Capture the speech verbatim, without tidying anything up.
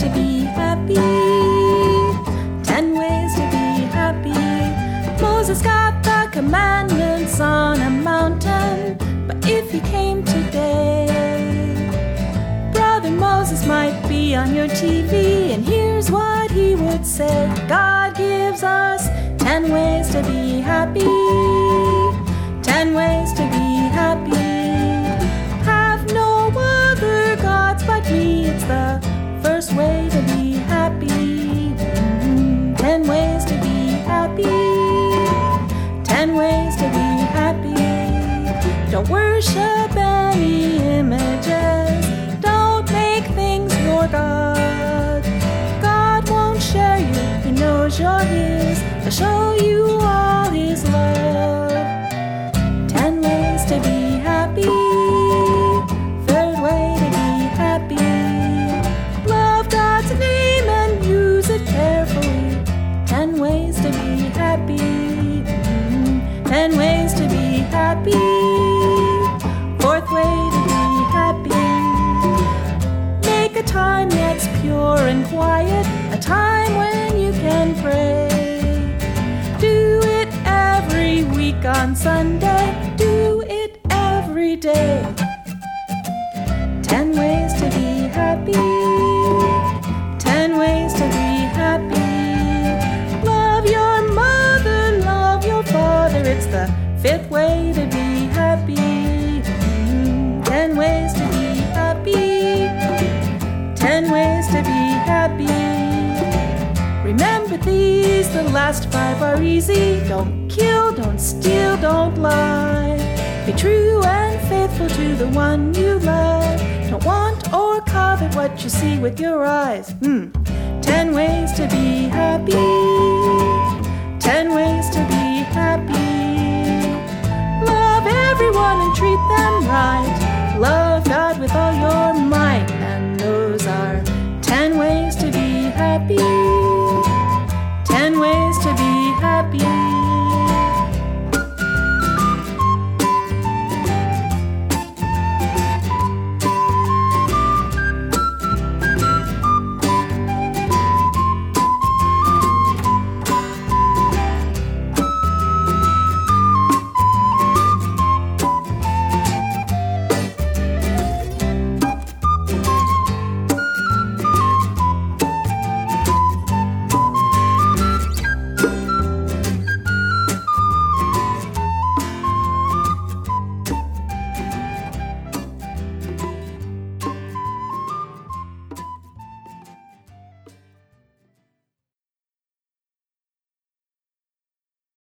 to be happy. Ten ways to be happy. Moses got the commandments on a mountain, but if you came today, Brother Moses might be on your T V, and here's what he would say. God gives us ten ways to be happy. Ten ways to be happy. Have no other gods but me. It's the first way to be happy. Mm-hmm. Ten ways to be happy. Ten ways to be happy. Don't worship any images. Don't make things your God. God won't share you. He knows you're His. He'll show you all His love. Ten ways to be happy. Third way to be happy. Love God's name and use it carefully. Ten ways to be happy. Mm-hmm. Ten ways to be happy. Fourth way to be happy. Make a time that's pure and quiet, a time when you can pray. Do it every week on Sunday. Do it every day. Ten ways to be happy. Ten ways to be happy. Love your mother, love your father. It's the fifth way to be happy. Mm-hmm. Ten ways to be happy. Ten ways to be happy. Remember these, the last five are easy. Don't kill, don't steal, don't lie. Be true and faithful to the one you love. Don't want or covet what you see with your eyes. Hmm. Ten ways to be happy. Ten ways to be happy. Love everyone and treat them right. Love God with all your might. And those are ten ways to be happy.